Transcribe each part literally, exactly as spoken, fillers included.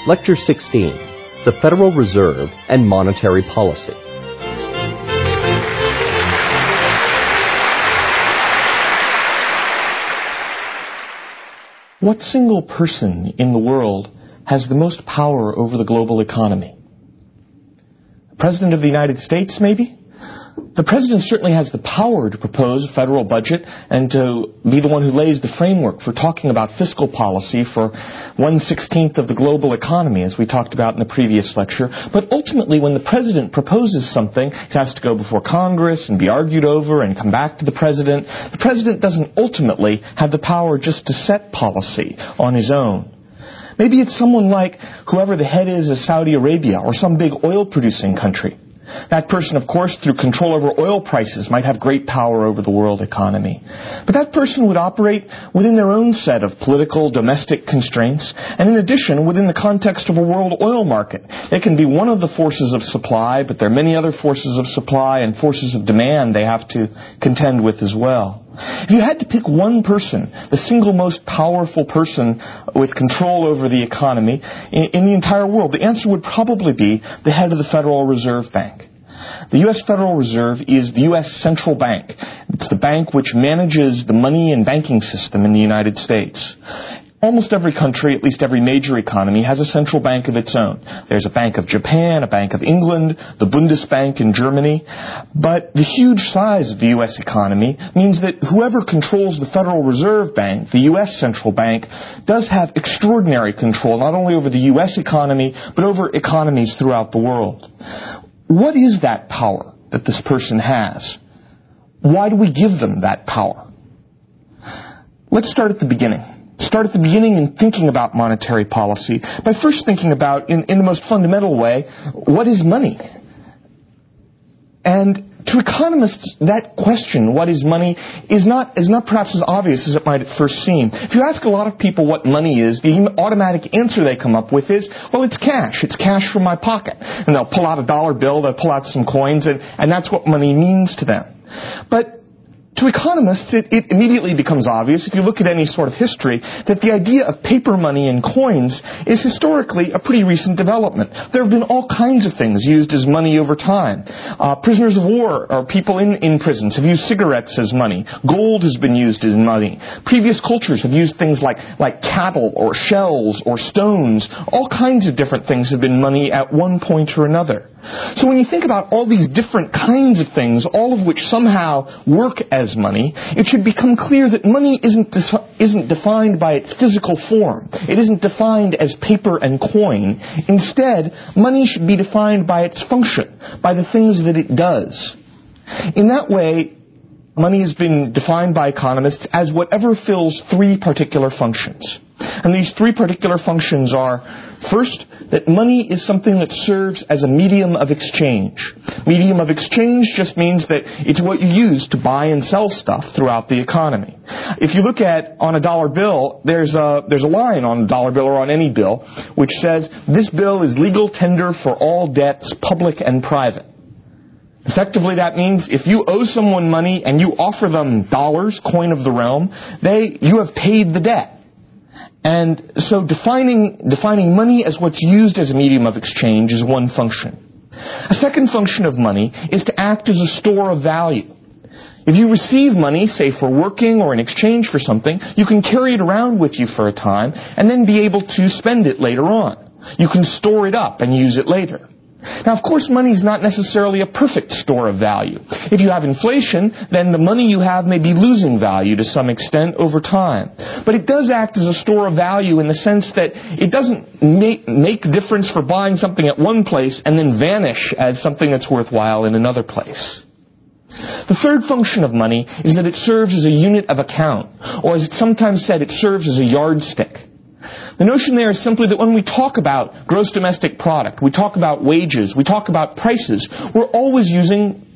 Lecture sixteen, The Federal Reserve and Monetary Policy. What single person in the world has the most power over the global economy? The President of the United States, maybe? The President certainly has the power to propose a federal budget and to be the one who lays the framework for talking about fiscal policy for one sixteenth of the global economy, as we talked about in the previous lecture. But ultimately, when the President proposes something, it has to go before Congress and be argued over and come back to the President. The President doesn't ultimately have the power just to set policy on his own. Maybe it's someone like whoever the head is of Saudi Arabia or some big oil-producing country. That person, of course, through control over oil prices, might have great power over the world economy. But that person would operate within their own set of political, domestic constraints, and in addition, within the context of a world oil market. They can be one of the forces of supply, but there are many other forces of supply and forces of demand they have to contend with as well. If you had to pick one person, the single most powerful person with control over the economy in, in the entire world, the answer would probably be the head of the Federal Reserve Bank. The U S Federal Reserve is the U S central bank. It's the bank which manages the money and banking system in the United States. Almost every country, at least every major economy, has a central bank of its own. There's a Bank of Japan, a Bank of England, the Bundesbank in Germany. But the huge size of the U S economy means that whoever controls the Federal Reserve Bank, the U S central bank, does have extraordinary control not only over the U S economy, but over economies throughout the world. What is that power that this person has? Why do we give them that power? Let's start at the beginning. Start at the beginning in thinking about monetary policy by first thinking about, in, in the most fundamental way, what is money? And to economists, that question, what is money, is not, is not perhaps as obvious as it might at first seem. If you ask a lot of people what money is, the automatic answer they come up with is, well, it's cash. It's cash from my pocket. And they'll pull out a dollar bill, they'll pull out some coins, and, and that's what money means to them. But to economists, it, it immediately becomes obvious, if you look at any sort of history, that the idea of paper money and coins is historically a pretty recent development. There have been all kinds of things used as money over time. Uh, prisoners of war, or people in, in prisons, have used cigarettes as money. Gold has been used as money. Previous cultures have used things like, like cattle or shells or stones. All kinds of different things have been money at one point or another. So when you think about all these different kinds of things, all of which somehow work as money, it should become clear that money isn't de- isn't defined by its physical form. It isn't defined as paper and coin. Instead, money should be defined by its function, by the things that it does. In that way, money has been defined by economists as whatever fills three particular functions. And these three particular functions are, first, that money is something that serves as a medium of exchange. Medium of exchange just means that it's what you use to buy and sell stuff throughout the economy. If you look at, on a dollar bill, there's a, there's a line on a dollar bill or on any bill which says, this bill is legal tender for all debts, public and private. Effectively, that means if you owe someone money and you offer them dollars, coin of the realm, they, you have paid the debt. And so defining, defining money as what's used as a medium of exchange is one function. A second function of money is to act as a store of value. If you receive money, say for working or in exchange for something, you can carry it around with you for a time and then be able to spend it later on. You can store it up and use it later. Now, of course, money is not necessarily a perfect store of value. If you have inflation, then the money you have may be losing value to some extent over time. But it does act as a store of value in the sense that it doesn't make, make a difference for buying something at one place and then vanish as something that's worthwhile in another place. The third function of money is that it serves as a unit of account, or as it's sometimes said, it serves as a yardstick. The notion there is simply that when we talk about gross domestic product, we talk about wages, we talk about prices, we're always using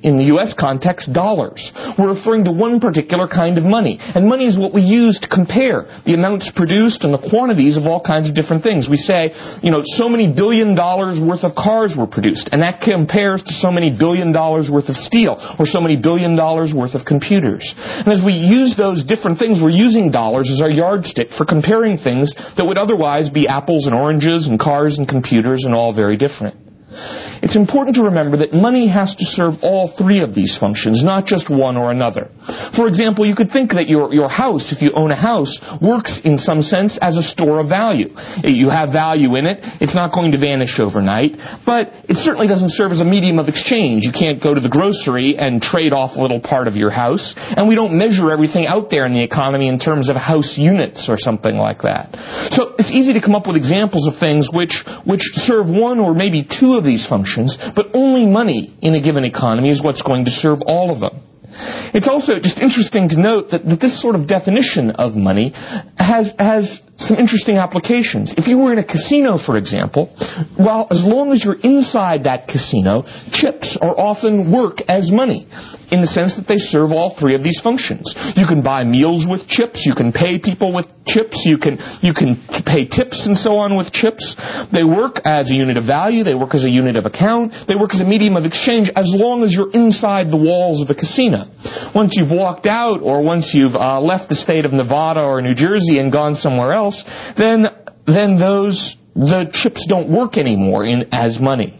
in the U S context, dollars. We're referring to one particular kind of money. And money is what we use to compare the amounts produced and the quantities of all kinds of different things. We say, you know, so many billion dollars worth of cars were produced, and that compares to so many billion dollars worth of steel, or so many billion dollars worth of computers. And as we use those different things, we're using dollars as our yardstick for comparing things that would otherwise be apples and oranges and cars and computers and all very different. It's important to remember that money has to serve all three of these functions, not just one or another. For example, you could think that your, your house, if you own a house, works in some sense as a store of value. You have value in it. It's not going to vanish overnight, but it certainly doesn't serve as a medium of exchange. You can't go to the grocery and trade off a little part of your house, and we don't measure everything out there in the economy in terms of house units or something like that. So it's easy to come up with examples of things which, which serve one or maybe two of these functions, but only money in a given economy is what's going to serve all of them. It's also just interesting to note that, that this sort of definition of money has, has some interesting applications. If you were in a casino, for example, well, as long as you're inside that casino, chips are often work as money, in the sense that they serve all three of these functions. You can buy meals with chips, you can pay people with chips, you can you can pay tips and so on with chips. They work as a unit of value, they work as a unit of account, they work as a medium of exchange as long as you're inside the walls of a casino. Once you've walked out, or once you've uh, left the state of Nevada or New Jersey and gone somewhere else, then then those the chips don't work anymore in as money.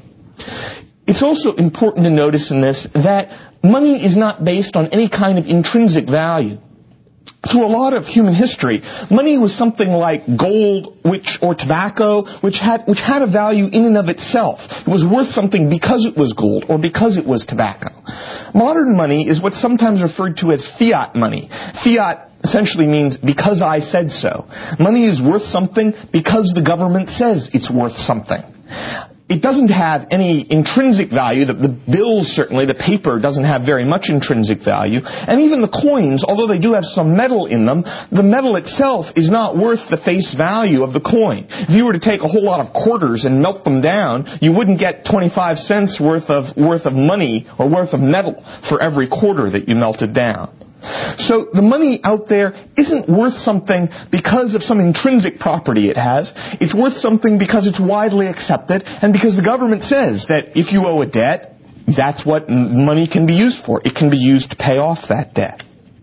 It's also important to notice in this that money is not based on any kind of intrinsic value. Through a lot of human history, money was something like gold, which or tobacco, which had which had a value in and of itself. It was worth something because it was gold or because it was tobacco. Modern money is what's sometimes referred to as fiat money. Fiat essentially means because I said so. Money is worth something because the government says it's worth something. It doesn't have any intrinsic value. The, the bills, certainly, the paper doesn't have very much intrinsic value. And even the coins, although they do have some metal in them, the metal itself is not worth the face value of the coin. If you were to take a whole lot of quarters and melt them down, you wouldn't get twenty-five cents worth of, worth of money or worth of metal for every quarter that you melted down. So the money out there isn't worth something because of some intrinsic property it has. It's worth something because it's widely accepted and because the government says that if you owe a debt, that's what money can be used for. It can be used to pay off that debt.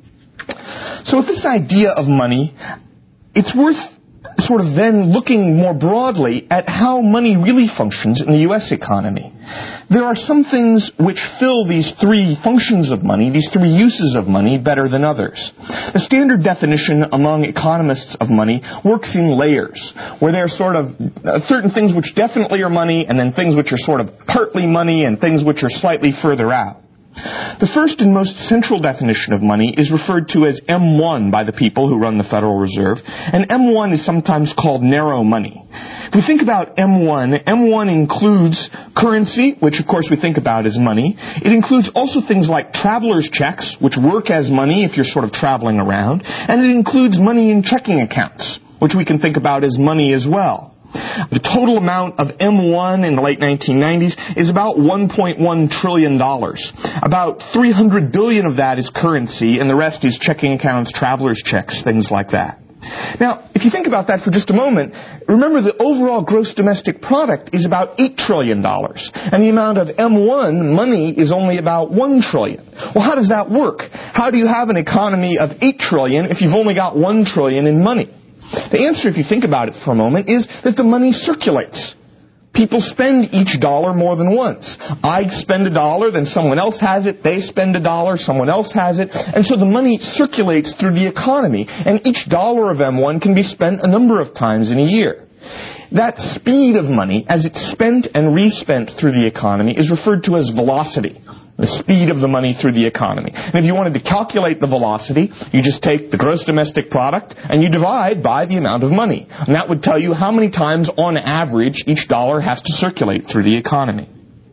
So with this idea of money, it's worth sort of then looking more broadly at how money really functions in the U S economy. There are some things which fill these three functions of money, these three uses of money, better than others. The standard definition among economists of money works in layers, where there are sort of uh, certain things which definitely are money, and then things which are sort of partly money, and things which are slightly further out. The first and most central definition of money is referred to as M one by the people who run the Federal Reserve, and M one is sometimes called narrow money. If we think about M one, M one includes currency, which of course we think about as money. It includes also things like traveler's checks, which work as money if you're sort of traveling around, and it includes money in checking accounts, which we can think about as money as well. The total amount of M one in the late nineteen nineties is about one point one trillion dollars. About three hundred billion dollars of that is currency, and the rest is checking accounts, traveler's checks, things like that. Now, if you think about that for just a moment, remember the overall gross domestic product is about eight trillion dollars, and the amount of M one money is only about one trillion dollars. Well, how does that work? How do you have an economy of eight trillion dollars if you've only got one trillion dollars in money? The answer, if you think about it for a moment, is that the money circulates. People spend each dollar more than once. I spend a dollar, then someone else has it, they spend a dollar, someone else has it, and so the money circulates through the economy, and each dollar of M one can be spent a number of times in a year. That speed of money, as it's spent and respent through the economy, is referred to as velocity. The speed of the money through the economy. And if you wanted to calculate the velocity, you just take the gross domestic product and you divide by the amount of money. And that would tell you how many times on average each dollar has to circulate through the economy.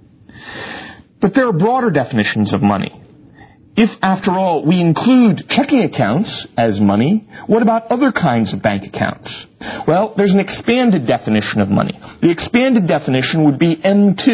But there are broader definitions of money. If, after all, we include checking accounts as money, what about other kinds of bank accounts? Well, there's an expanded definition of money. The expanded definition would be M two.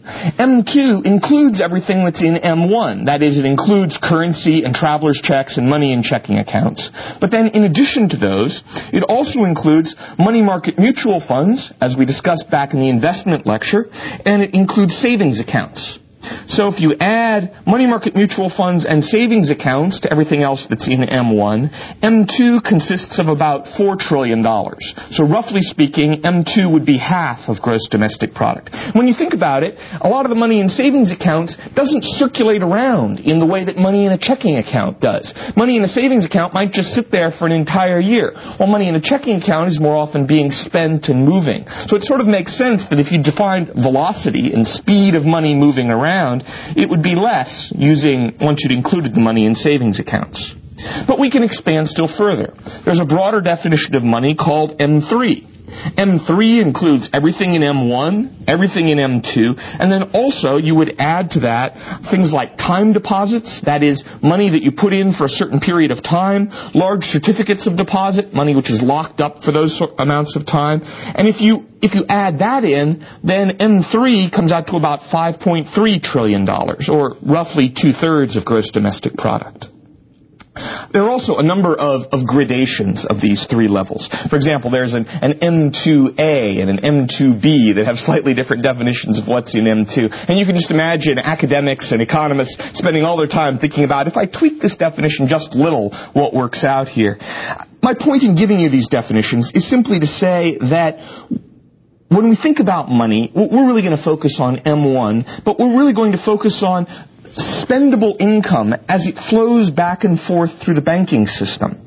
M two includes everything that's in M one. That is, it includes currency and traveler's checks and money in checking accounts. But then in addition to those, it also includes money market mutual funds, as we discussed back in the investment lecture, and it includes savings accounts. So if you add money market mutual funds and savings accounts to everything else that's in M one, M two consists of about four trillion dollars. So roughly speaking, M two would be half of gross domestic product. When you think about it, a lot of the money in savings accounts doesn't circulate around in the way that money in a checking account does. Money in a savings account might just sit there for an entire year, while money in a checking account is more often being spent and moving. So it sort of makes sense that if you defined velocity and speed of money moving around, it would be less using once you'd included the money in savings accounts. But we can expand still further. There's a broader definition of money called M three. M three includes everything in M one, everything in M two, and then also you would add to that things like time deposits, that is, money that you put in for a certain period of time, large certificates of deposit, money which is locked up for those amounts of time, and if you if you add that in, then M three comes out to about five point three trillion dollars, or roughly two-thirds of gross domestic product. There are also a number of, of gradations of these three levels. For example, there's an, an M two A and an M two B that have slightly different definitions of what's in M two. And you can just imagine academics and economists spending all their time thinking about, if I tweak this definition just a little, what works out here. My point in giving you these definitions is simply to say that when we think about money, we're really going to focus on M one, but we're really going to focus on spendable income as it flows back and forth through the banking system.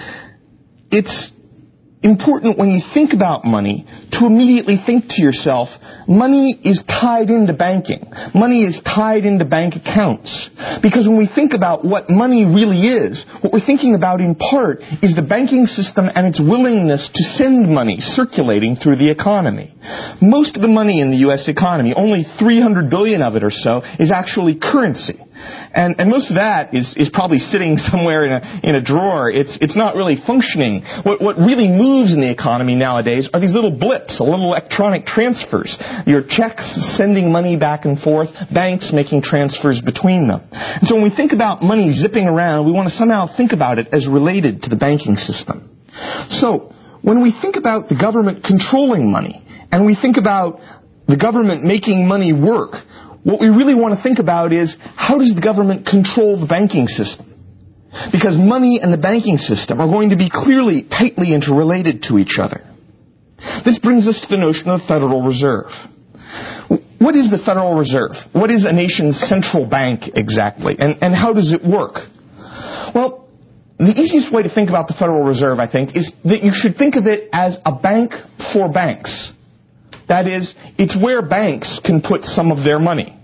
It's important when you think about money to immediately think to yourself, money is tied into banking. Money is tied into bank accounts. Because when we think about what money really is, what we're thinking about in part is the banking system and its willingness to send money circulating through the economy. Most of the money in the U S economy, only three hundred billion of it or so, is actually currency. And, and most of that is, is probably sitting somewhere in a, in a drawer. It's, it's not really functioning. What, what really moves in the economy nowadays are these little blips, little electronic transfers. Your checks sending money back and forth, banks making transfers between them. And so when we think about money zipping around, we want to somehow think about it as related to the banking system. So when we think about the government controlling money, and we think about the government making money work, what we really want to think about is, how does the government control the banking system? Because money and the banking system are going to be clearly, tightly interrelated to each other. This brings us to the notion of the Federal Reserve. What is the Federal Reserve? What is a nation's central bank exactly? And, and how does it work? Well, the easiest way to think about the Federal Reserve, I think, is that you should think of it as a bank for banks. That is, it's where banks can put some of their money.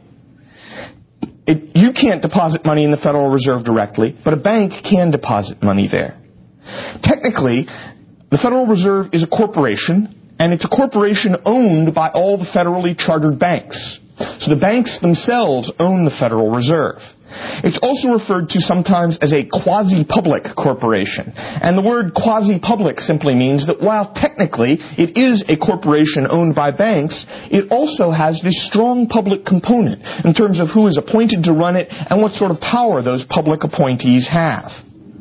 It, you can't deposit money in the Federal Reserve directly, but a bank can deposit money there. Technically, the Federal Reserve is a corporation, and it's a corporation owned by all the federally chartered banks. So the banks themselves own the Federal Reserve. It's also referred to sometimes as a quasi-public corporation. And the word quasi-public simply means that while technically it is a corporation owned by banks, it also has this strong public component in terms of who is appointed to run it and what sort of power those public appointees have.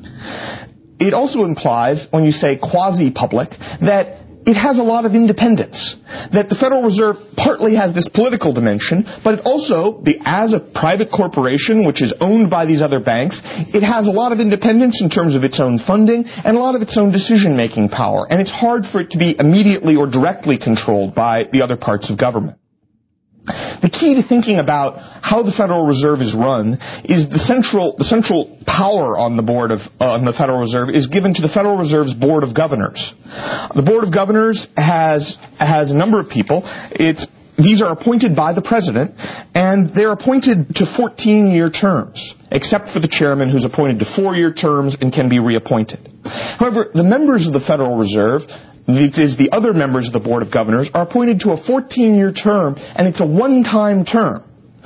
It also implies, when you say quasi-public, that it has a lot of independence. That the Federal Reserve partly has this political dimension, but it also, as a private corporation which is owned by these other banks, it has a lot of independence in terms of its own funding and a lot of its own decision-making power. And it's hard for it to be immediately or directly controlled by the other parts of government. The key to thinking about how the Federal Reserve is run is the central the central power on the board of uh, on the Federal Reserve is given to the Federal Reserve's Board of Governors. The Board of Governors has has a number of people. It's these are appointed by the President, and they're appointed to fourteen-year terms, except for the chairman, who's appointed to four-year terms and can be reappointed. However, the members of the Federal Reserve, this is the other members of the Board of Governors, are appointed to a fourteen-year term, and it's a one-time term.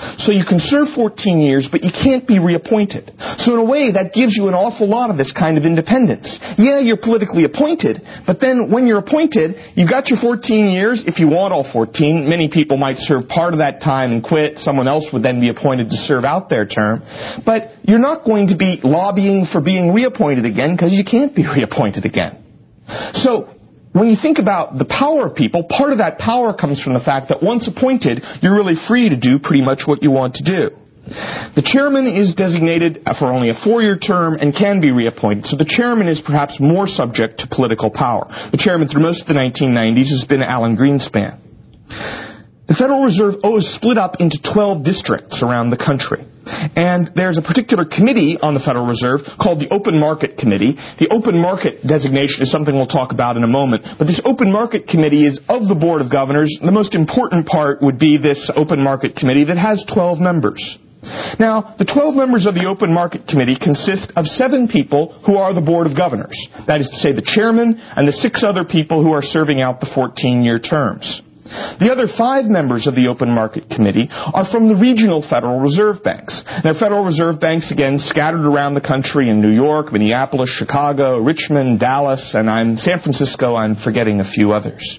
So you can serve fourteen years, but you can't be reappointed. So in a way, that gives you an awful lot of this kind of independence. Yeah, you're politically appointed, but then when you're appointed, you've got your fourteen years. If you want all fourteen, many people might serve part of that time and quit. Someone else would then be appointed to serve out their term. But you're not going to be lobbying for being reappointed again because you can't be reappointed again. So when you think about the power of people, part of that power comes from the fact that once appointed, you're really free to do pretty much what you want to do. The chairman is designated for only a four-year term and can be reappointed, so the chairman is perhaps more subject to political power. The chairman through most of the nineteen nineties has been Alan Greenspan. The Federal Reserve is split up into twelve districts around the country. And there's a particular committee on the Federal Reserve called the Open Market Committee. The Open Market designation is something we'll talk about in a moment. But this Open Market Committee is of the Board of Governors. The most important part would be this Open Market Committee that has twelve members. Now, the twelve members of the Open Market Committee consist of seven people who are the Board of Governors. That is to say, the chairman and the six other people who are serving out the fourteen-year terms. The other five members of the Open Market Committee are from the regional Federal Reserve Banks. They're Federal Reserve Banks, again, scattered around the country in New York, Minneapolis, Chicago, Richmond, Dallas, and I'm San Francisco. I'm forgetting a few others.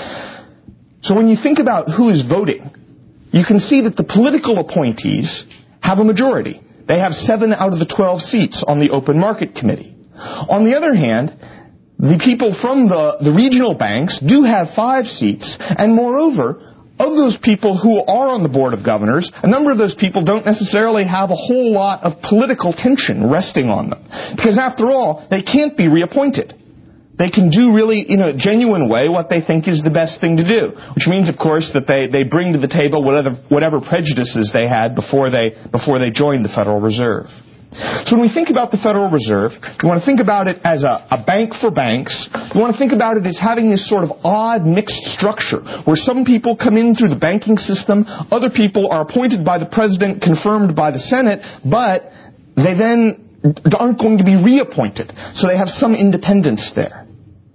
So when you think about who is voting, you can see that the political appointees have a majority. They have seven out of the twelve seats on the Open Market Committee. On the other hand, the people from the, the regional banks do have five seats, and moreover, of those people who are on the Board of Governors, a number of those people don't necessarily have a whole lot of political tension resting on them. Because after all, they can't be reappointed. They can do really, in a genuine way, what they think is the best thing to do. Which means, of course, that they, they bring to the table whatever, whatever prejudices they had before they, before they joined the Federal Reserve. So when we think about the Federal Reserve, you want to think about it as a, a bank for banks. You want to think about it as having this sort of odd mixed structure where some people come in through the banking system, other people are appointed by the President, confirmed by the Senate, but they then aren't going to be reappointed. So they have some independence there.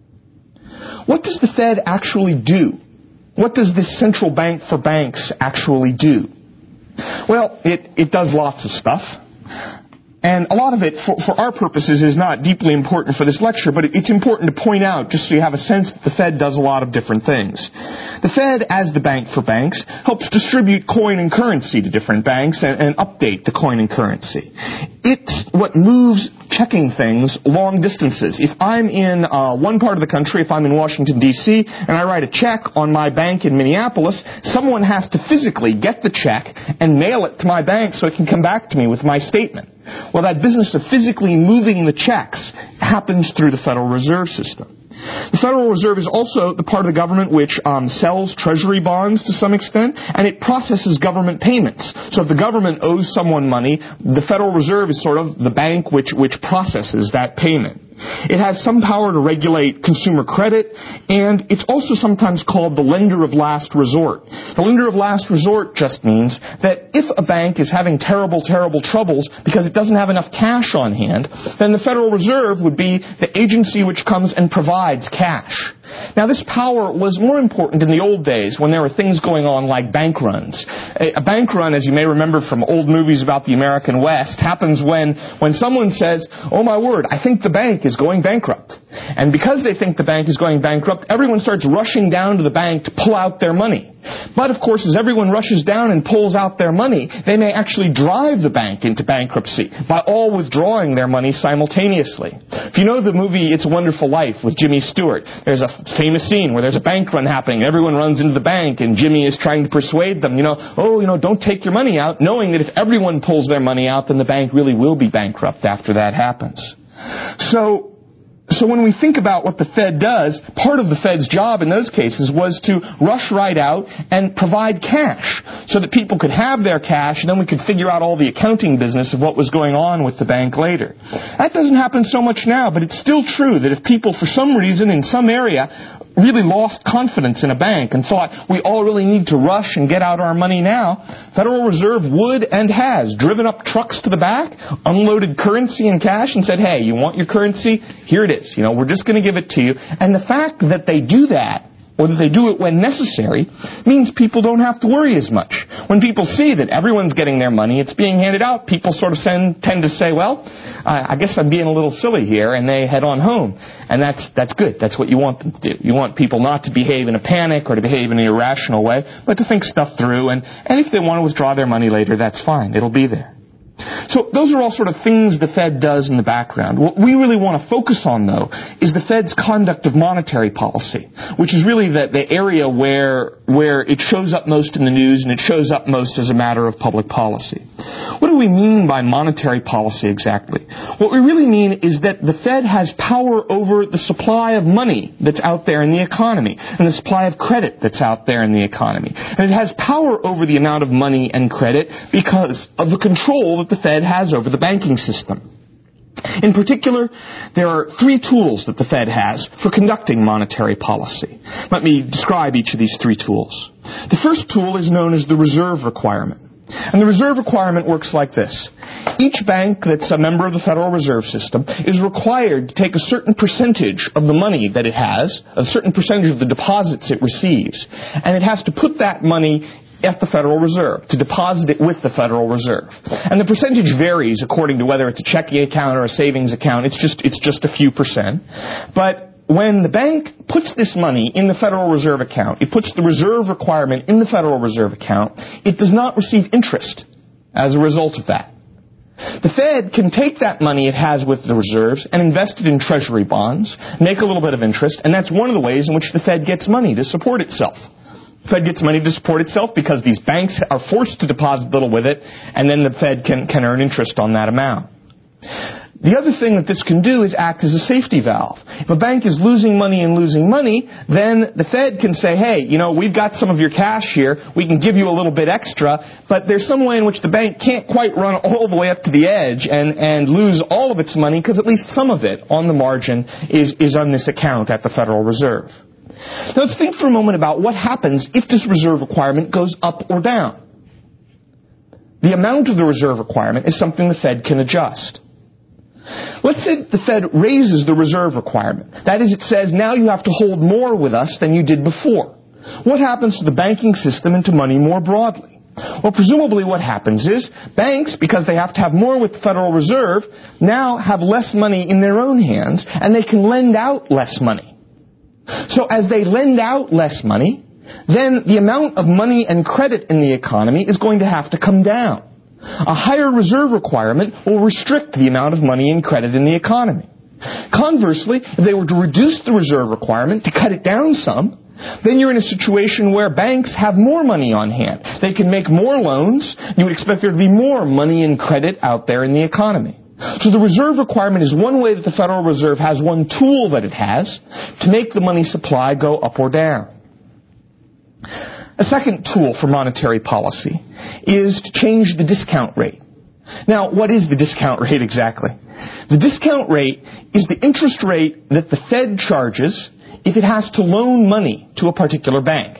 What does the Fed actually do? What does this central bank for banks actually do? Well, it, it does lots of stuff. And a lot of it, for, for our purposes, is not deeply important for this lecture, but it's important to point out, just so you have a sense that the Fed does a lot of different things. The Fed, as the bank for banks, helps distribute coin and currency to different banks and, and update the coin and currency. It's what moves checking things long distances. If I'm in uh, one part of the country, if I'm in Washington, D C, and I write a check on my bank in Minneapolis, someone has to physically get the check and mail it to my bank so it can come back to me with my statement. Well, that business of physically moving the checks happens through the Federal Reserve System. The Federal Reserve is also the part of the government which um, sells treasury bonds to some extent, and it processes government payments. So if the government owes someone money, the Federal Reserve is sort of the bank which, which processes that payment. It has some power to regulate consumer credit, and it's also sometimes called the lender of last resort. The lender of last resort just means that if a bank is having terrible, terrible troubles because it doesn't have enough cash on hand, then the Federal Reserve would be the agency which comes and provides cash. Now, this power was more important in the old days when there were things going on like bank runs. A, a bank run, as you may remember from old movies about the American West, happens when, when someone says, oh my word, I think the bank is going bankrupt. And because they think the bank is going bankrupt, everyone starts rushing down to the bank to pull out their money. But, of course, as everyone rushes down and pulls out their money, they may actually drive the bank into bankruptcy by all withdrawing their money simultaneously. If you know the movie It's a Wonderful Life with Jimmy Stewart, there's a famous scene where there's a bank run happening. Everyone runs into the bank, and Jimmy is trying to persuade them, you know, oh, you know, don't take your money out, knowing that if everyone pulls their money out, then the bank really will be bankrupt after that happens. So... So when we think about what the Fed does, part of the Fed's job in those cases was to rush right out and provide cash so that people could have their cash, and then we could figure out all the accounting business of what was going on with the bank later. That doesn't happen so much now, but it's still true that if people, for some reason, in some area, really lost confidence in a bank and thought we all really need to rush and get out our money now, Federal Reserve would and has driven up trucks to the back, unloaded currency and cash, and said, hey, you want your currency? Here it is. You know, we're just going to give it to you. And the fact that they do that or that they do it when necessary, means people don't have to worry as much. When people see that everyone's getting their money, it's being handed out, people sort of send, tend to say, well, I guess I'm being a little silly here, and they head on home. And that's that's good. That's what you want them to do. You want people not to behave in a panic or to behave in an irrational way, but to think stuff through. And, and if they want to withdraw their money later, that's fine. It'll be there. So those are all sort of things the Fed does in the background. What we really want to focus on, though, is the Fed's conduct of monetary policy, which is really the, the area where, where it shows up most in the news and it shows up most as a matter of public policy. What do we mean by monetary policy exactly? What we really mean is that the Fed has power over the supply of money that's out there in the economy and the supply of credit that's out there in the economy. And it has power over the amount of money and credit because of the control that the Fed has over the banking system. In particular, there are three tools that the Fed has for conducting monetary policy. Let me describe each of these three tools. The first tool is known as the reserve requirement. And the reserve requirement works like this. Each bank that's a member of the Federal Reserve System is required to take a certain percentage of the money that it has, a certain percentage of the deposits it receives, and it has to put that money at the Federal Reserve, to deposit it with the Federal Reserve. And the percentage varies according to whether it's a checking account or a savings account. It's just, it's just a few percent. But when the bank puts this money in the Federal Reserve account, it puts the reserve requirement in the Federal Reserve account, it does not receive interest as a result of that. The Fed can take that money it has with the reserves and invest it in Treasury bonds, make a little bit of interest, and that's one of the ways in which the Fed gets money to support itself. The Fed gets money to support itself because these banks are forced to deposit little with it, and then the Fed can, can earn interest on that amount. The other thing that this can do is act as a safety valve. If a bank is losing money and losing money, then the Fed can say, hey, you know, we've got some of your cash here, we can give you a little bit extra, but there's some way in which the bank can't quite run all the way up to the edge and, and lose all of its money, because at least some of it on the margin is, is on this account at the Federal Reserve. Now let's think for a moment about what happens if this reserve requirement goes up or down. The amount of the reserve requirement is something the Fed can adjust. Let's say that the Fed raises the reserve requirement. That is, it says, now you have to hold more with us than you did before. What happens to the banking system and to money more broadly? Well, presumably what happens is banks, because they have to have more with the Federal Reserve, now have less money in their own hands, and they can lend out less money. So as they lend out less money, then the amount of money and credit in the economy is going to have to come down. A higher reserve requirement will restrict the amount of money and credit in the economy. Conversely, if they were to reduce the reserve requirement, to cut it down some, then you're in a situation where banks have more money on hand. They can make more loans. You would expect there to be more money and credit out there in the economy. So the reserve requirement is one way that the Federal Reserve has one tool that it has to make the money supply go up or down. A second tool for monetary policy is to change the discount rate. Now, what is the discount rate exactly? The discount rate is the interest rate that the Fed charges if it has to loan money to a particular bank.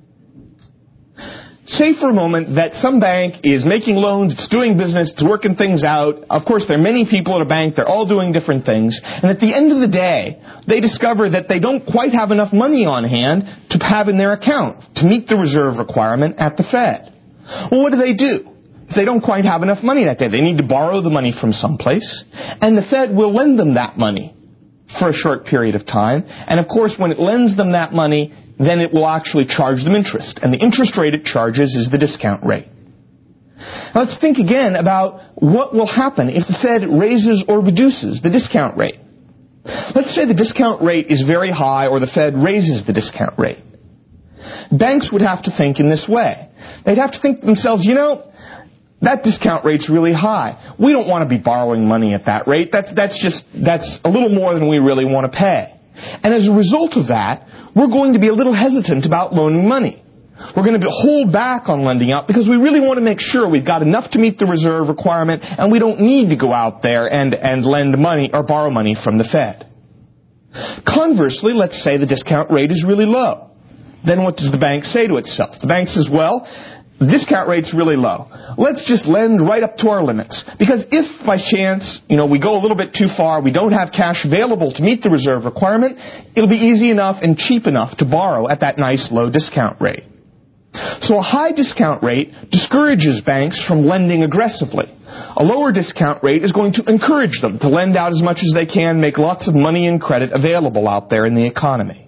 Say for a moment that some bank is making loans, it's doing business, it's working things out. Of course, there are many people at a bank, they're all doing different things. And at the end of the day, they discover that they don't quite have enough money on hand to have in their account to meet the reserve requirement at the Fed. Well, what do they do? If they don't quite have enough money that day, they need to borrow the money from someplace, and the Fed will lend them that money for a short period of time. And of course, when it lends them that money, then it will actually charge them interest. And the interest rate it charges is the discount rate. Now let's think again about what will happen if the Fed raises or reduces the discount rate. Let's say the discount rate is very high, or the Fed raises the discount rate. Banks would have to think in this way. They'd have to think to themselves, you know, that discount rate's really high. We don't want to be borrowing money at that rate. That's, that's just, that's a little more than we really want to pay. And as a result of that, we're going to be a little hesitant about loaning money. We're going to hold back on lending out because we really want to make sure we've got enough to meet the reserve requirement, and we don't need to go out there and, and lend money or borrow money from the Fed. Conversely, let's say the discount rate is really low. Then what does the bank say to itself? The bank says, well, the discount rate's really low. Let's just lend right up to our limits. Because if, by chance, you know, we go a little bit too far, we don't have cash available to meet the reserve requirement, it'll be easy enough and cheap enough to borrow at that nice low discount rate. So a high discount rate discourages banks from lending aggressively. A lower discount rate is going to encourage them to lend out as much as they can, make lots of money and credit available out there in the economy.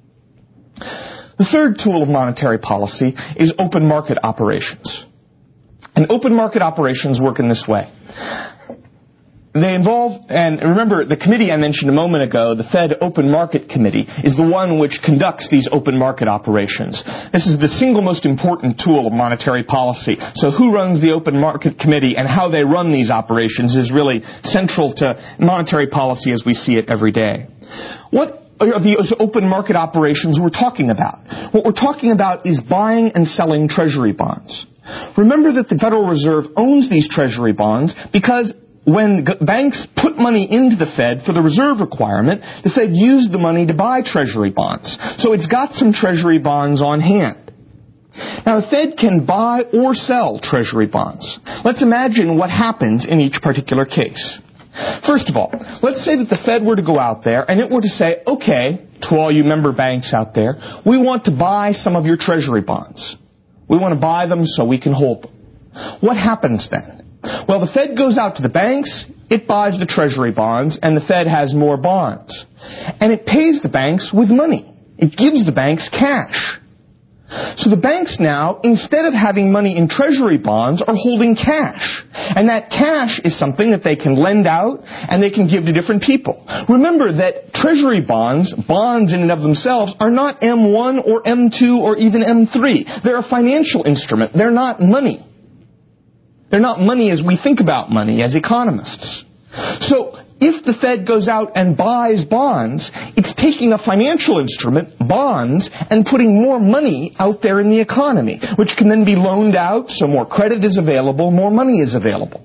The third tool of monetary policy is open market operations. And open market operations work in this way. They involve, and remember, the committee I mentioned a moment ago, the Fed Open Market Committee, is the one which conducts these open market operations. This is the single most important tool of monetary policy. So who runs the Open Market Committee and how they run these operations is really central to monetary policy as we see it every day. What are the open market operations we're talking about? What we're talking about is buying and selling treasury bonds. Remember that the Federal Reserve owns these treasury bonds because when g- banks put money into the Fed for the reserve requirement, the Fed used the money to buy treasury bonds. So it's got some treasury bonds on hand. Now, the Fed can buy or sell treasury bonds. Let's imagine what happens in each particular case. First of all, let's say that the Fed were to go out there and it were to say, okay, to all you member banks out there, we want to buy some of your treasury bonds. We want to buy them so we can hold them. What happens then? Well, the Fed goes out to the banks, it buys the treasury bonds, and the Fed has more bonds. And it pays the banks with money. It gives the banks cash. So the banks now, instead of having money in treasury bonds, are holding cash. And that cash is something that they can lend out and they can give to different people. Remember that treasury bonds, bonds in and of themselves, are not M one or M two or even M three. They're a financial instrument. They're not money. They're not money as we think about money as economists. So if the Fed goes out and buys bonds, it's taking a financial instrument, bonds, and putting more money out there in the economy, which can then be loaned out, so more credit is available, more money is available.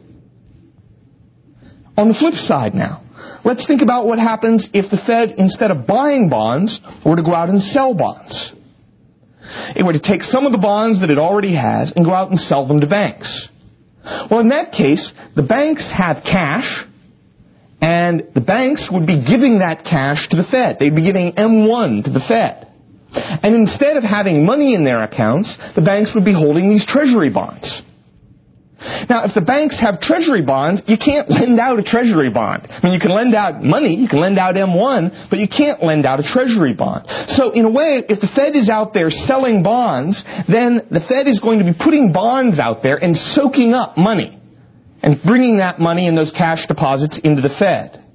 On the flip side now, let's think about what happens if the Fed, instead of buying bonds, were to go out and sell bonds. It were to take some of the bonds that it already has and go out and sell them to banks. Well, in that case, the banks have cash, and the banks would be giving that cash to the Fed. They'd be giving M one to the Fed. And instead of having money in their accounts, the banks would be holding these treasury bonds. Now, if the banks have treasury bonds, you can't lend out a treasury bond. I mean, you can lend out money, you can lend out M one, but you can't lend out a treasury bond. So, in a way, if the Fed is out there selling bonds, then the Fed is going to be putting bonds out there and soaking up money and bringing that money and those cash deposits into the Fed.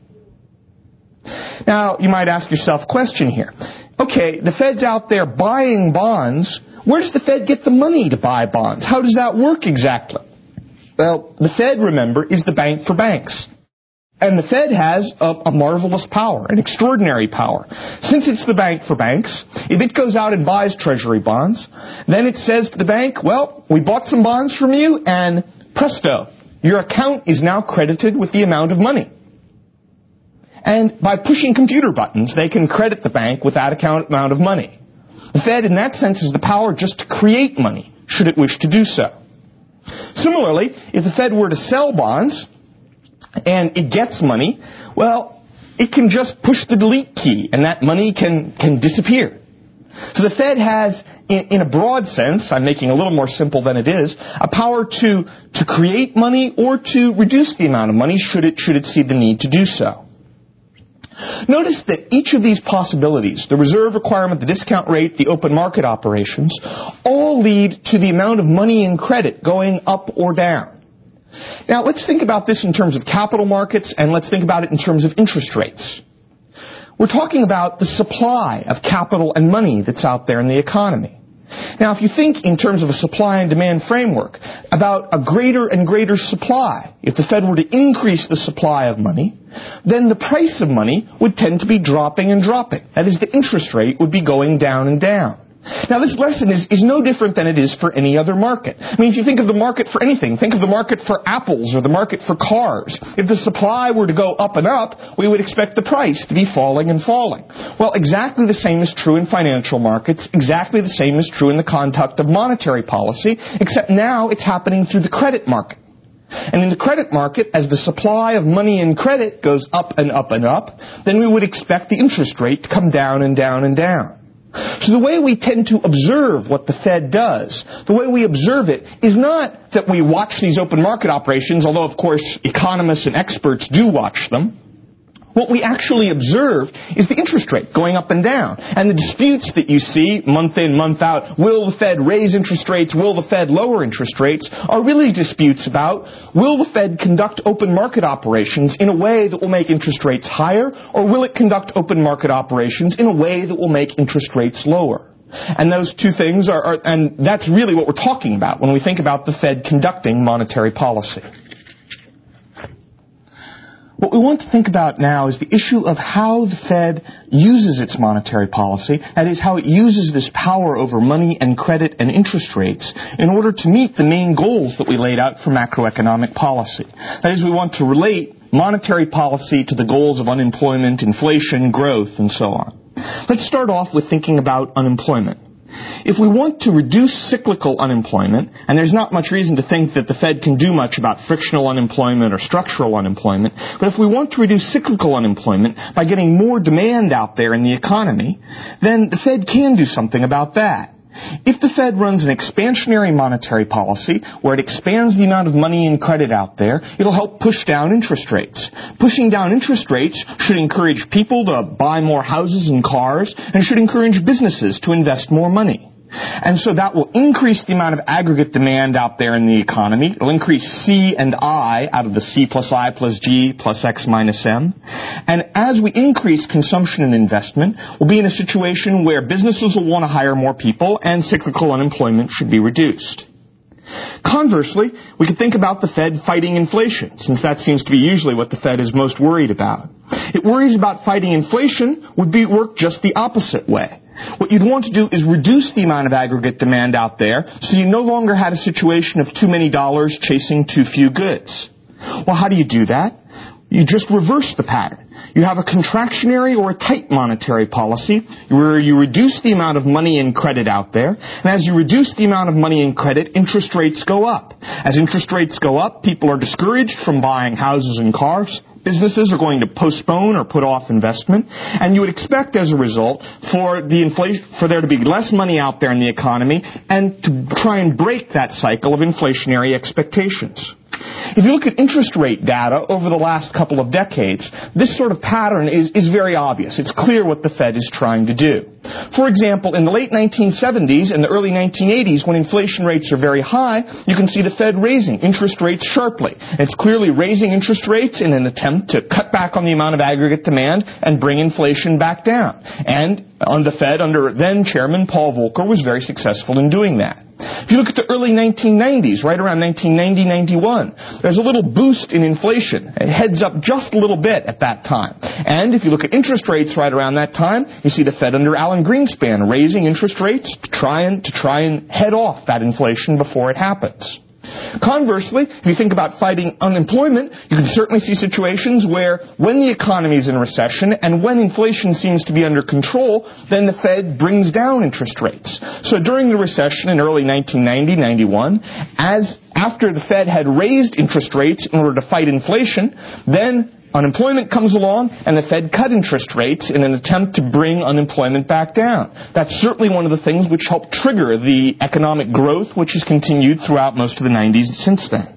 Now, you might ask yourself a question here. Okay, the Fed's out there buying bonds. Where does the Fed get the money to buy bonds? How does that work exactly? Well, the Fed, remember, is the bank for banks. And the Fed has a, a marvelous power, an extraordinary power. Since it's the bank for banks, if it goes out and buys treasury bonds, then it says to the bank, well, we bought some bonds from you, and presto, your account is now credited with the amount of money. And by pushing computer buttons, they can credit the bank with that account amount of money. The Fed, in that sense, has the power just to create money, should it wish to do so. Similarly, if the Fed were to sell bonds and it gets money, well, it can just push the delete key and that money can, can disappear. So the Fed has, in, in a broad sense, I'm making it a little more simple than it is, a power to, to create money or to reduce the amount of money should it, should it see the need to do so. Notice that each of these possibilities, the reserve requirement, the discount rate, the open market operations, all lead to the amount of money and credit going up or down. Now, let's think about this in terms of capital markets, and let's think about it in terms of interest rates. We're talking about the supply of capital and money that's out there in the economy. Now, if you think in terms of a supply and demand framework about a greater and greater supply, if the Fed were to increase the supply of money, then the price of money would tend to be dropping and dropping. That is, the interest rate would be going down and down. Now, this lesson is, is no different than it is for any other market. I mean, if you think of the market for anything, think of the market for apples or the market for cars. If the supply were to go up and up, we would expect the price to be falling and falling. Well, exactly the same is true in financial markets. Exactly the same is true in the conduct of monetary policy, except now it's happening through the credit market. And in the credit market, as the supply of money and credit goes up and up and up, then we would expect the interest rate to come down and down and down. So the way we tend to observe what the Fed does, the way we observe it, is not that we watch these open market operations, although of course economists and experts do watch them. What we actually observe is the interest rate going up and down. And the disputes that you see month in, month out, will the Fed raise interest rates, will the Fed lower interest rates, are really disputes about, will the Fed conduct open market operations in a way that will make interest rates higher, or will it conduct open market operations in a way that will make interest rates lower? And those two things are, are and that's really what we're talking about when we think about the Fed conducting monetary policy. What we want to think about now is the issue of how the Fed uses its monetary policy, that is, how it uses this power over money and credit and interest rates in order to meet the main goals that we laid out for macroeconomic policy. That is, we want to relate monetary policy to the goals of unemployment, inflation, growth, and so on. Let's start off with thinking about unemployment. If we want to reduce cyclical unemployment, and there's not much reason to think that the Fed can do much about frictional unemployment or structural unemployment, but if we want to reduce cyclical unemployment by getting more demand out there in the economy, then the Fed can do something about that. If the Fed runs an expansionary monetary policy, where it expands the amount of money and credit out there, it'll help push down interest rates. Pushing down interest rates should encourage people to buy more houses and cars, and should encourage businesses to invest more money. And so that will increase the amount of aggregate demand out there in the economy. It'll increase C and I out of the C plus I plus G plus X minus M. And as we increase consumption and investment, we'll be in a situation where businesses will want to hire more people and cyclical unemployment should be reduced. Conversely, we could think about the Fed fighting inflation, since that seems to be usually what the Fed is most worried about. It worries about fighting inflation would be work just the opposite way. What you'd want to do is reduce the amount of aggregate demand out there so you no longer had a situation of too many dollars chasing too few goods. Well, how do you do that? You just reverse the pattern. You have a contractionary or a tight monetary policy where you reduce the amount of money and credit out there. And as you reduce the amount of money and credit, interest rates go up. As interest rates go up, people are discouraged from buying houses and cars. Businesses are going to postpone or put off investment, and you would expect as a result for the inflation, for there to be less money out there in the economy and to try and break that cycle of inflationary expectations. If you look at interest rate data over the last couple of decades, this sort of pattern is, is very obvious. It's clear what the Fed is trying to do. For example, in the late nineteen seventies and the early nineteen eighties, when inflation rates are very high, you can see the Fed raising interest rates sharply. And it's clearly raising interest rates in an attempt to cut back on the amount of aggregate demand and bring inflation back down. And on the Fed, under then Chairman Paul Volcker, was very successful in doing that. If you look at the early nineteen nineties, right around nineteen ninety, ninety-one, there's a little boost in inflation. It heads up just a little bit at that time. And if you look at interest rates right around that time, you see the Fed under Alan Greenspan raising interest rates to try and, to try and head off that inflation before it happens. Conversely, if you think about fighting unemployment, you can certainly see situations where when the economy is in recession and when inflation seems to be under control, then the Fed brings down interest rates. So during the recession in early nineteen ninety, ninety-one, as after the Fed had raised interest rates in order to fight inflation, then unemployment comes along, and the Fed cut interest rates in an attempt to bring unemployment back down. That's certainly one of the things which helped trigger the economic growth which has continued throughout most of the nineties since then.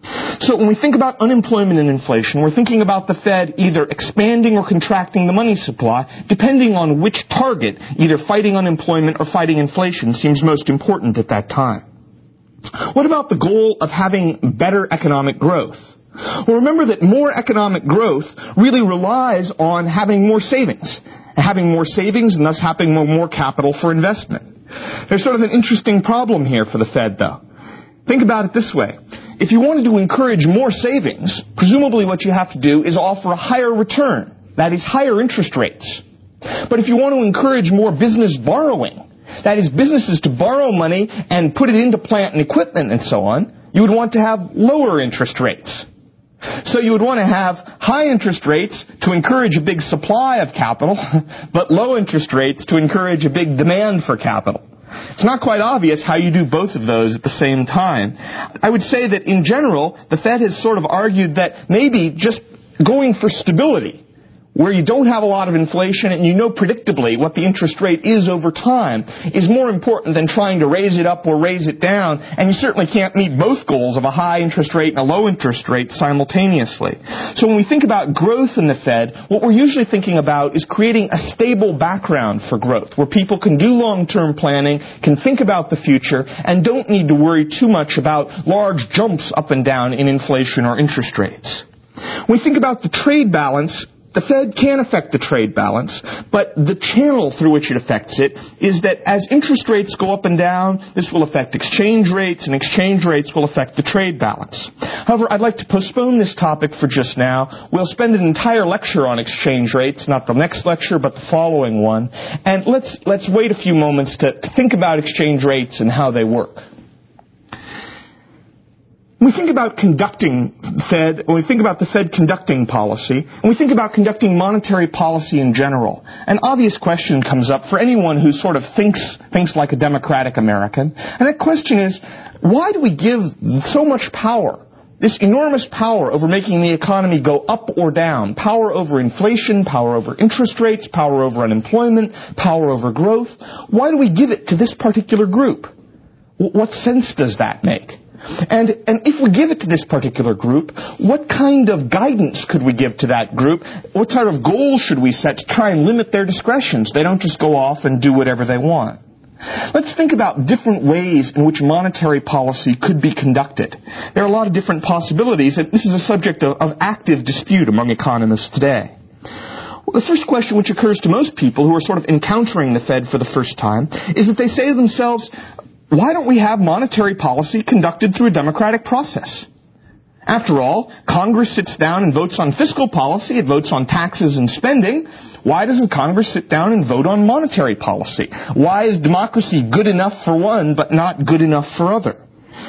So when we think about unemployment and inflation, we're thinking about the Fed either expanding or contracting the money supply, depending on which target, either fighting unemployment or fighting inflation, seems most important at that time. What about the goal of having better economic growth? Well, remember that more economic growth really relies on having more savings. Having more savings and thus having more, more capital for investment. There's sort of an interesting problem here for the Fed, though. Think about it this way. If you wanted to encourage more savings, presumably what you have to do is offer a higher return. That is, higher interest rates. But if you want to encourage more business borrowing, that is, businesses to borrow money and put it into plant and equipment and so on, you would want to have lower interest rates. So you would want to have high interest rates to encourage a big supply of capital, but low interest rates to encourage a big demand for capital. It's not quite obvious how you do both of those at the same time. I would say that in general, the Fed has sort of argued that maybe just going for stability, where you don't have a lot of inflation and you know predictably what the interest rate is over time, is more important than trying to raise it up or raise it down, and you certainly can't meet both goals of a high interest rate and a low interest rate simultaneously. So when we think about growth in the Fed, what we're usually thinking about is creating a stable background for growth, where people can do long-term planning, can think about the future, and don't need to worry too much about large jumps up and down in inflation or interest rates. When we think about the trade balance, the Fed can affect the trade balance, but the channel through which it affects it is that as interest rates go up and down, this will affect exchange rates, and exchange rates will affect the trade balance. However, I'd like to postpone this topic for just now. We'll spend an entire lecture on exchange rates, not the next lecture, but the following one. And let's, let's wait a few moments to, to think about exchange rates and how they work. When we think about conducting Fed, when we think about the Fed conducting policy, and we think about conducting monetary policy in general, an obvious question comes up for anyone who sort of thinks, thinks like a democratic American. And that question is, why do we give so much power, this enormous power over making the economy go up or down, power over inflation, power over interest rates, power over unemployment, power over growth? Why do we give it to this particular group? What sense does that make? And, and if we give it to this particular group, what kind of guidance could we give to that group? What sort of goals should we set to try and limit their discretions? They don't just go off and do whatever they want. Let's think about different ways in which monetary policy could be conducted. There are a lot of different possibilities, and this is a subject of, of active dispute among economists today. Well, the first question which occurs to most people who are sort of encountering the Fed for the first time is that they say to themselves, why don't we have monetary policy conducted through a democratic process? After all, Congress sits down and votes on fiscal policy, it votes on taxes and spending. Why doesn't Congress sit down and vote on monetary policy? Why is democracy good enough for one but not good enough for other?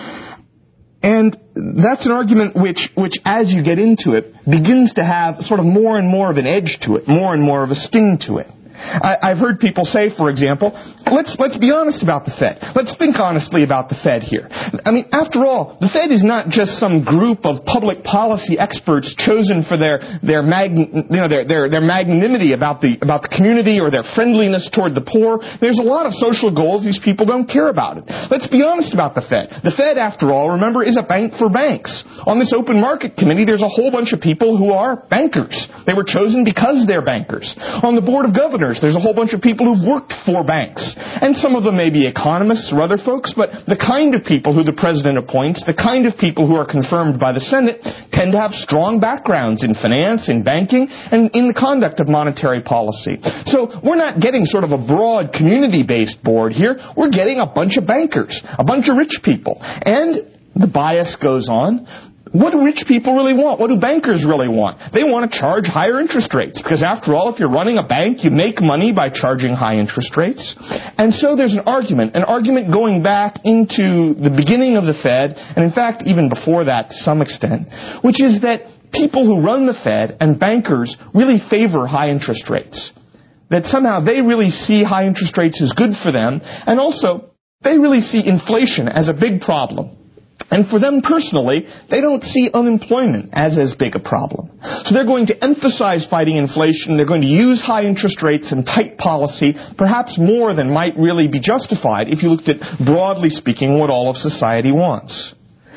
And that's an argument which, which as you get into it, begins to have sort of more and more of an edge to it, more and more of a sting to it. I, I've heard people say, for example, let's let's be honest about the Fed. Let's think honestly about the Fed here. I mean, after all, the Fed is not just some group of public policy experts chosen for their their mag, you know their their their magnanimity about the about the community or their friendliness toward the poor. There's a lot of social goals these people don't care about it. Let's be honest about the Fed. The Fed, after all, remember, is a bank for banks. On this open market committee, there's a whole bunch of people who are bankers. They were chosen because they're bankers. On the board of governors, there's a whole bunch of people who've worked for banks. And some of them may be economists or other folks, but the kind of people who the president appoints, the kind of people who are confirmed by the Senate, tend to have strong backgrounds in finance, in banking, and in the conduct of monetary policy. So we're not getting sort of a broad community-based board here. We're getting a bunch of bankers, a bunch of rich people. And the bias goes on. What do rich people really want? What do bankers really want? They want to charge higher interest rates, because after all, if you're running a bank, you make money by charging high interest rates. And so there's an argument, an argument going back into the beginning of the Fed, and in fact even before that to some extent, which is that people who run the Fed and bankers really favor high interest rates. That somehow they really see high interest rates as good for them, and also they really see inflation as a big problem. And for them personally, they don't see unemployment as as big a problem. So they're going to emphasize fighting inflation. They're going to use high interest rates and tight policy, perhaps more than might really be justified if you looked at, broadly speaking, what all of society wants.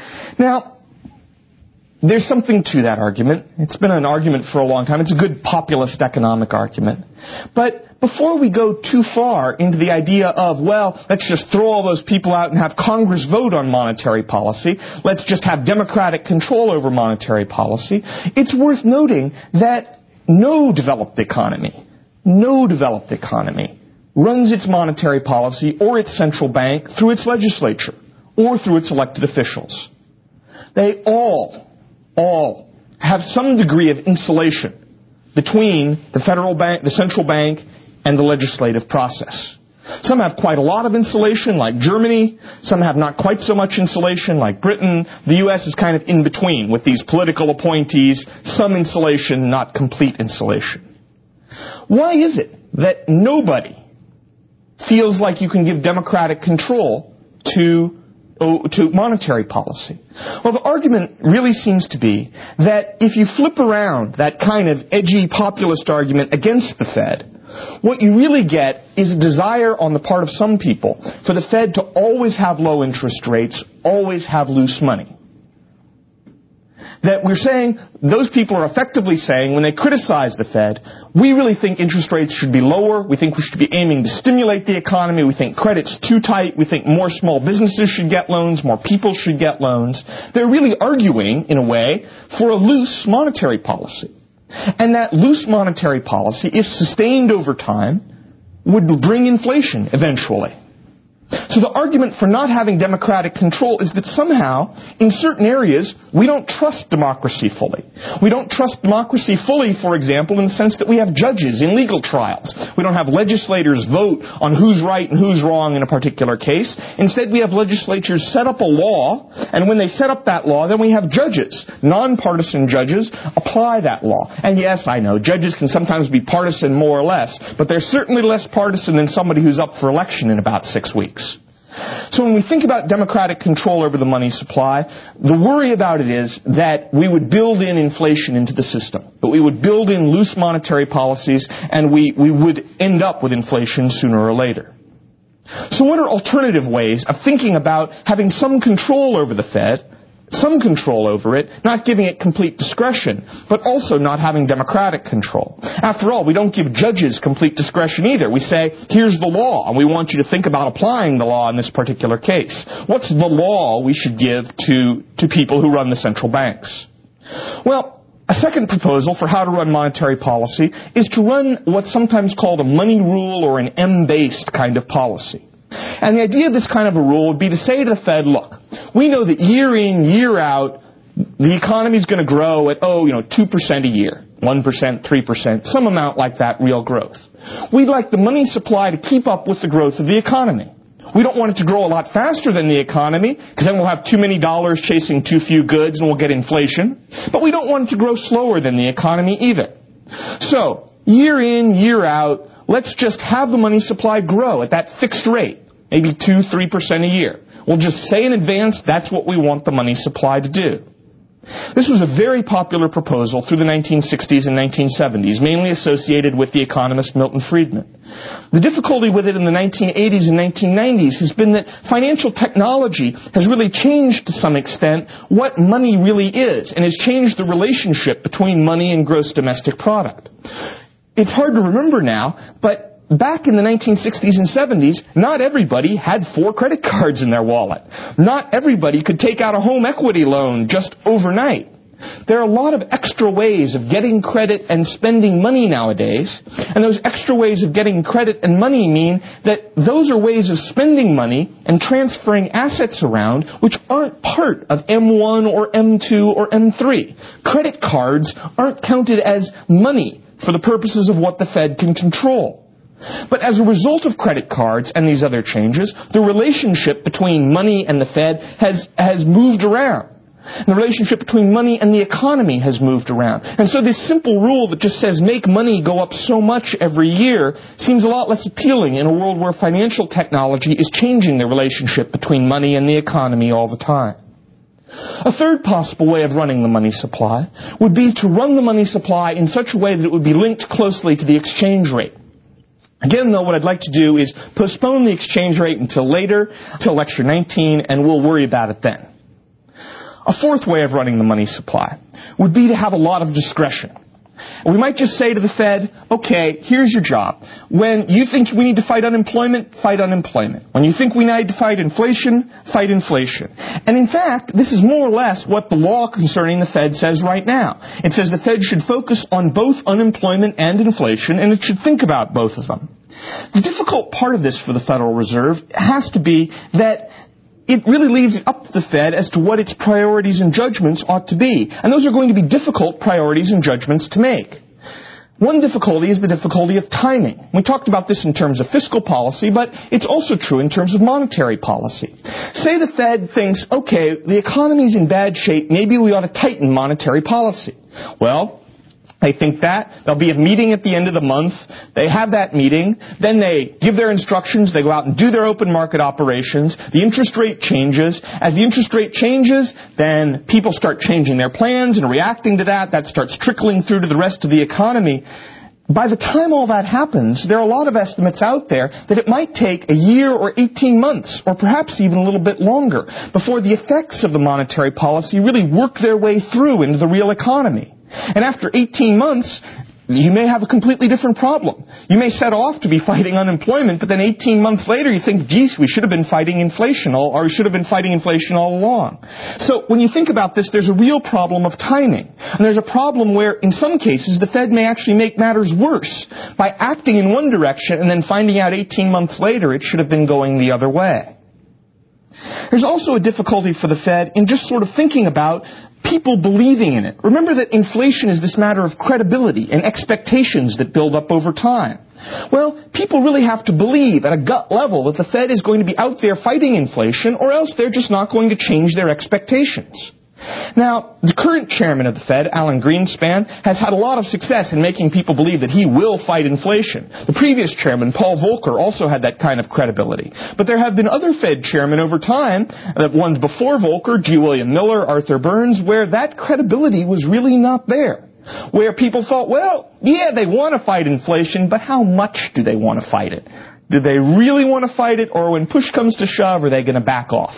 Now, there's something to that argument. It's been an argument for a long time. It's a good populist economic argument. But before we go too far into the idea of, well, let's just throw all those people out and have Congress vote on monetary policy, let's just have democratic control over monetary policy, it's worth noting that no developed economy, no developed economy runs its monetary policy or its central bank through its legislature or through its elected officials. They all, all have some degree of insulation between the federal bank, the central bank, and the legislative process. Some have quite a lot of insulation, like Germany. Some have not quite so much insulation, like Britain. The U S is kind of in between with these political appointees, some insulation, not complete insulation. Why is it that nobody feels like you can give democratic control to to monetary policy? Well, the argument really seems to be that if you flip around that kind of edgy populist argument against the Fed, what you really get is a desire on the part of some people for the Fed to always have low interest rates, always have loose money. That we're saying, those people are effectively saying, when they criticize the Fed, we really think interest rates should be lower, we think we should be aiming to stimulate the economy, we think credit's too tight, we think more small businesses should get loans, more people should get loans. They're really arguing, in a way, for a loose monetary policy. And that loose monetary policy, if sustained over time, would bring inflation eventually. So the argument for not having democratic control is that somehow, in certain areas, we don't trust democracy fully. We don't trust democracy fully, for example, in the sense that we have judges in legal trials. We don't have legislators vote on who's right and who's wrong in a particular case. Instead, we have legislatures set up a law, and when they set up that law, then we have judges, nonpartisan judges, apply that law. And yes, I know, judges can sometimes be partisan more or less, but they're certainly less partisan than somebody who's up for election in about six weeks. So when we think about democratic control over the money supply, the worry about it is that we would build in inflation into the system, that we would build in loose monetary policies, and we, we would end up with inflation sooner or later. So what are alternative ways of thinking about having some control over the Fed, some control over it, not giving it complete discretion, but also not having democratic control? After all, we don't give judges complete discretion either. We say, here's the law, and we want you to think about applying the law in this particular case. What's the law we should give to, to people who run the central banks? Well, a second proposal for how to run monetary policy is to run what's sometimes called a money rule or an M-based kind of policy. And the idea of this kind of a rule would be to say to the Fed, look, we know that year in, year out, the economy is going to grow at, oh, you know, two percent a year, one percent, three percent, some amount like that, real growth. We'd like the money supply to keep up with the growth of the economy. We don't want it to grow a lot faster than the economy, because then we'll have too many dollars chasing too few goods and we'll get inflation. But we don't want it to grow slower than the economy either. So, year in, year out, let's just have the money supply grow at that fixed rate, maybe two, three percent a year. We'll just say in advance that's what we want the money supply to do. This was a very popular proposal through the nineteen sixties and nineteen seventies, mainly associated with the economist Milton Friedman. The difficulty with it in the nineteen eighties and nineteen nineties has been that financial technology has really changed to some extent what money really is, and has changed the relationship between money and gross domestic product. It's hard to remember now, but back in the nineteen sixties and seventies, not everybody had four credit cards in their wallet. Not everybody could take out a home equity loan just overnight. There are a lot of extra ways of getting credit and spending money nowadays, and those extra ways of getting credit and money mean that those are ways of spending money and transferring assets around which aren't part of M one or M two or M three. Credit cards aren't counted as money for the purposes of what the Fed can control. But as a result of credit cards and these other changes, the relationship between money and the Fed has, has moved around. And the relationship between money and the economy has moved around. And so this simple rule that just says make money go up so much every year seems a lot less appealing in a world where financial technology is changing the relationship between money and the economy all the time. A third possible way of running the money supply would be to run the money supply in such a way that it would be linked closely to the exchange rate. Again, though, what I'd like to do is postpone the exchange rate until later, till lecture nineteen, and we'll worry about it then. A fourth way of running the money supply would be to have a lot of discretion. We might just say to the Fed, okay, here's your job. When you think we need to fight unemployment, fight unemployment. When you think we need to fight inflation, fight inflation. And in fact, this is more or less what the law concerning the Fed says right now. It says the Fed should focus on both unemployment and inflation, and it should think about both of them. The difficult part of this for the Federal Reserve has to be that it really leaves it up to the Fed as to what its priorities and judgments ought to be. And those are going to be difficult priorities and judgments to make. One difficulty is the difficulty of timing. We talked about this in terms of fiscal policy, but it's also true in terms of monetary policy. Say the Fed thinks, okay, the economy's in bad shape, maybe we ought to tighten monetary policy. Well, they think that. There'll be a meeting at the end of the month. They have that meeting. Then they give their instructions. They go out and do their open market operations. The interest rate changes. As the interest rate changes, then people start changing their plans and reacting to that. That starts trickling through to the rest of the economy. By the time all that happens, there are a lot of estimates out there that it might take a year or eighteen months, or perhaps even a little bit longer, before the effects of the monetary policy really work their way through into the real economy. And after eighteen months, you may have a completely different problem. You may set off to be fighting unemployment, but then eighteen months later you think, geez, we should have been fighting inflation, all, or we should have been fighting inflation all along. So when you think about this, there's a real problem of timing. And there's a problem where, in some cases, the Fed may actually make matters worse by acting in one direction and then finding out eighteen months later it should have been going the other way. There's also a difficulty for the Fed in just sort of thinking about people believing in it. Remember that inflation is this matter of credibility and expectations that build up over time. Well, people really have to believe at a gut level that the Fed is going to be out there fighting inflation, or else they're just not going to change their expectations. Now, the current chairman of the Fed, Alan Greenspan, has had a lot of success in making people believe that he will fight inflation. The previous chairman, Paul Volcker, also had that kind of credibility. But there have been other Fed chairmen over time, the ones before Volcker, G. William Miller, Arthur Burns, where that credibility was really not there. Where people thought, well, yeah, they want to fight inflation, but how much do they want to fight it? Do they really want to fight it, or when push comes to shove, are they going to back off?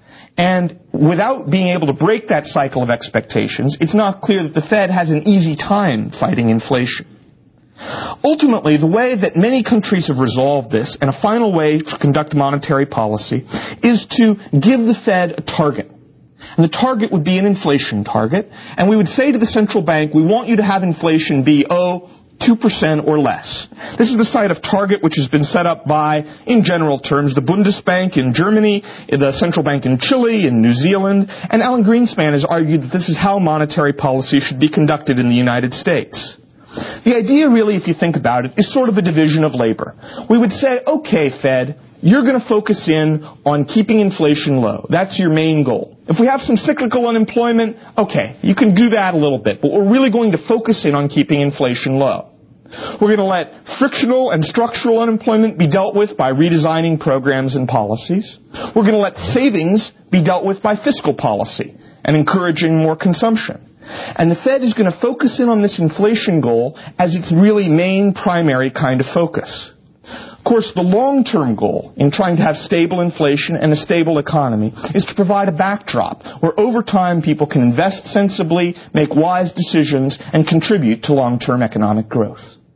And without being able to break that cycle of expectations, it's not clear that the Fed has an easy time fighting inflation. Ultimately, the way that many countries have resolved this, and a final way to conduct monetary policy, is to give the Fed a target. And the target would be an inflation target. And we would say to the central bank, we want you to have inflation be, oh, two percent or less. This is the side of target which has been set up by, in general terms, the Bundesbank in Germany, the central bank in Chile, in New Zealand, and Alan Greenspan has argued that this is how monetary policy should be conducted in the United States. The idea really, if you think about it, is sort of a division of labor. We would say, okay, Fed, you're going to focus in on keeping inflation low. That's your main goal. If we have some cyclical unemployment, okay, you can do that a little bit, but we're really going to focus in on keeping inflation low. We're going to let frictional and structural unemployment be dealt with by redesigning programs and policies. We're going to let savings be dealt with by fiscal policy and encouraging more consumption. And the Fed is going to focus in on this inflation goal as its really main primary kind of focus. Of course, the long-term goal in trying to have stable inflation and a stable economy is to provide a backdrop where over time people can invest sensibly, make wise decisions, and contribute to long-term economic growth.